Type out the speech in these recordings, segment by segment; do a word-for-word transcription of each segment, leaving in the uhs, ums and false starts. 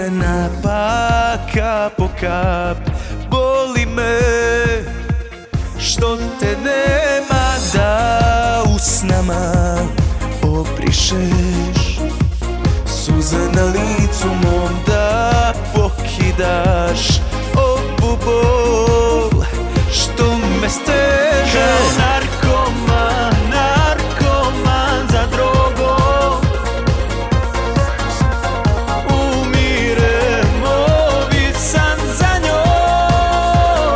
crvena, pa kap po kap. Boli me što te nema, da usnama obrišeš suze na licu mom, da pokidaš ovu bol što me steže. Kao narkoman, narkoman za drogom, umirem, ovisan za njom.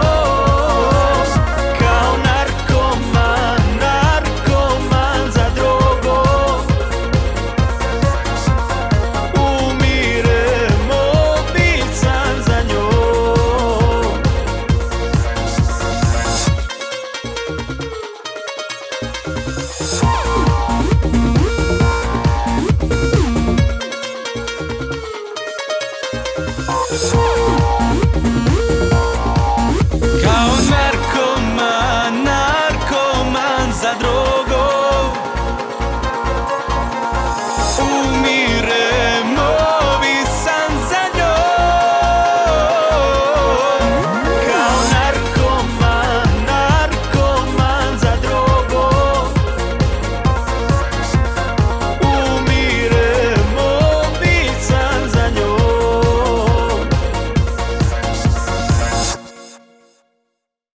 Kao narkoman, narkoman za drogom, umirem, ovisan za njom.